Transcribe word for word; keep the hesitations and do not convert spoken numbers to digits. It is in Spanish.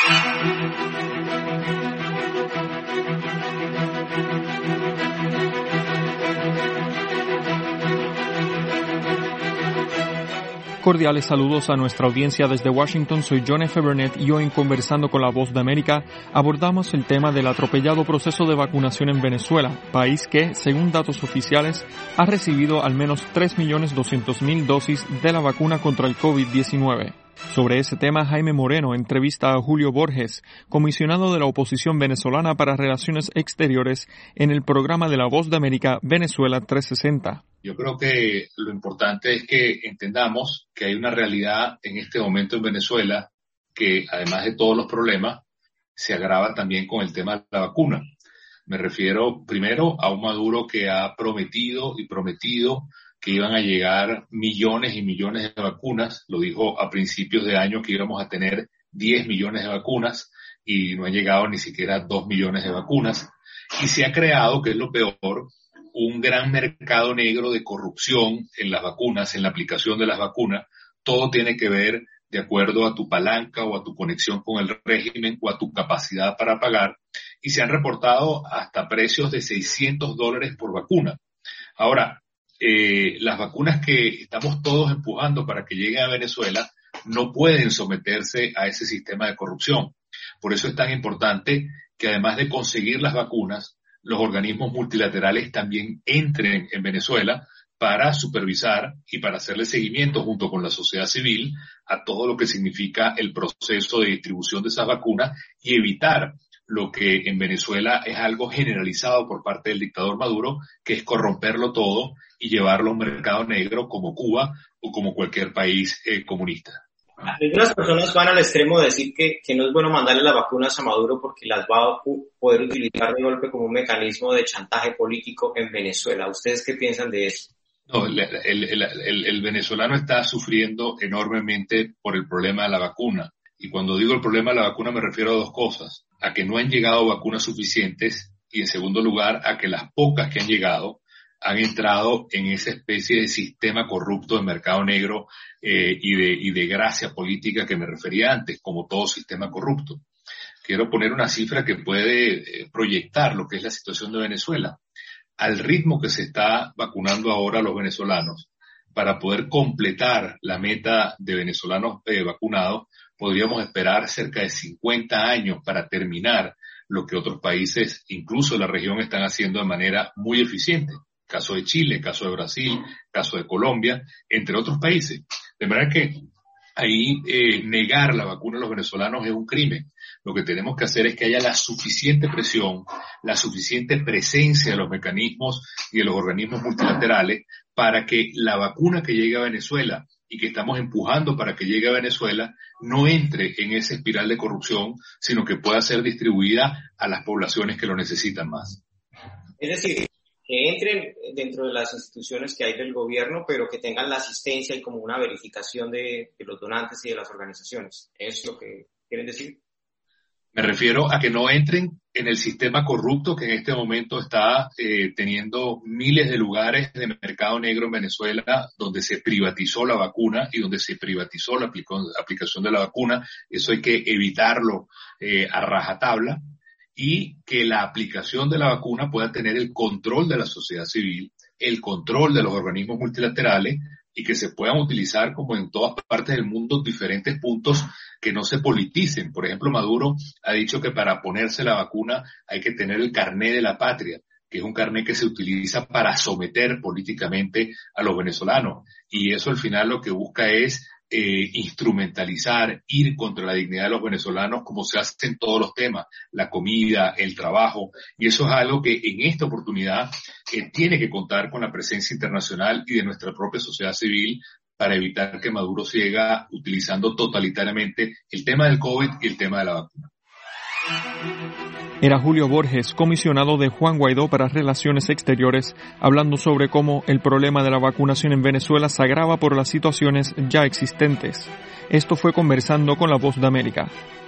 Cordiales saludos a nuestra audiencia desde Washington. Soy John F. Burnett y hoy en Conversando con la Voz de América abordamos el tema del atropellado proceso de vacunación en Venezuela, país que, según datos oficiales, ha recibido al menos tres millones doscientas mil dosis de la vacuna contra el COVID diecinueve. Sobre ese tema, Jaime Moreno entrevista a Julio Borges, comisionado de la oposición venezolana para Relaciones Exteriores, en el programa de la Voz de América Venezuela trescientos sesenta. Yo creo que lo importante es que entendamos que hay una realidad en este momento en Venezuela que, además de todos los problemas, se agrava también con el tema de la vacuna. Me refiero primero a un Maduro que ha prometido y prometido que iban a llegar millones y millones de vacunas. Lo dijo a principios de año que íbamos a tener diez millones de vacunas y no han llegado ni siquiera dos millones de vacunas. Y se ha creado, que es lo peor, un gran mercado negro de corrupción en las vacunas, en la aplicación de las vacunas. Todo tiene que ver de acuerdo a tu palanca o a tu conexión con el régimen o a tu capacidad para pagar. Y se han reportado hasta precios de seiscientos dólares por vacuna. Ahora, eh, las vacunas que estamos todos empujando para que lleguen a Venezuela no pueden someterse a ese sistema de corrupción. Por eso es tan importante que, además de conseguir las vacunas, los organismos multilaterales también entren en Venezuela para supervisar y para hacerle seguimiento junto con la sociedad civil a todo lo que significa el proceso de distribución de esas vacunas y evitar lo que en Venezuela es algo generalizado por parte del dictador Maduro, que es corromperlo todo y llevarlo a un mercado negro como Cuba o como cualquier país eh, comunista. Algunas personas van al extremo de decir que, que no es bueno mandarle las vacunas a Maduro porque las va a poder utilizar de golpe como un mecanismo de chantaje político en Venezuela. ¿Ustedes qué piensan de eso? No, el, el, el, el, el venezolano está sufriendo enormemente por el problema de la vacuna. Y cuando digo el problema de la vacuna me refiero a dos cosas. A que no han llegado vacunas suficientes y, en segundo lugar, a que las pocas que han llegado han entrado en esa especie de sistema corrupto de mercado negro eh, y de y de gracia política que me refería antes, como todo sistema corrupto. Quiero poner una cifra que puede eh, proyectar lo que es la situación de Venezuela. Al ritmo que se está vacunando ahora a los venezolanos, para poder completar la meta de venezolanos eh, vacunados, podríamos esperar cerca de cincuenta años para terminar lo que otros países, incluso la región, están haciendo de manera muy eficiente. Caso de Chile, caso de Brasil, caso de Colombia, entre otros países. De manera que ahí eh, negar la vacuna a los venezolanos es un crimen. Lo que tenemos que hacer es que haya la suficiente presión, la suficiente presencia de los mecanismos y de los organismos multilaterales para que la vacuna que llegue a Venezuela y que estamos empujando para que llegue a Venezuela no entre en esa espiral de corrupción, sino que pueda ser distribuida a las poblaciones que lo necesitan más. Es decir, que entren dentro de las instituciones que hay del gobierno, pero que tengan la asistencia y como una verificación de, de los donantes y de las organizaciones. ¿Es lo que quieren decir? Me refiero a que no entren en el sistema corrupto que en este momento está eh, teniendo miles de lugares de mercado negro en Venezuela, donde se privatizó la vacuna y donde se privatizó la aplicación de la vacuna. Eso hay que evitarlo eh, a rajatabla. Y que la aplicación de la vacuna pueda tener el control de la sociedad civil, el control de los organismos multilaterales y que se puedan utilizar, como en todas partes del mundo, diferentes puntos que no se politicen. Por ejemplo, Maduro ha dicho que para ponerse la vacuna hay que tener el carné de la patria, que es un carné que se utiliza para someter políticamente a los venezolanos. Y eso al final lo que busca es Eh, instrumentalizar, ir contra la dignidad de los venezolanos como se hace en todos los temas, la comida, el trabajo, y eso es algo que en esta oportunidad eh, tiene que contar con la presencia internacional y de nuestra propia sociedad civil para evitar que Maduro siga utilizando totalitariamente el tema del COVID y el tema de la vacuna. Era Julio Borges, comisionado de Juan Guaidó para Relaciones Exteriores, hablando sobre cómo el problema de la vacunación en Venezuela se agrava por las situaciones ya existentes. Esto fue Conversando con la Voz de América.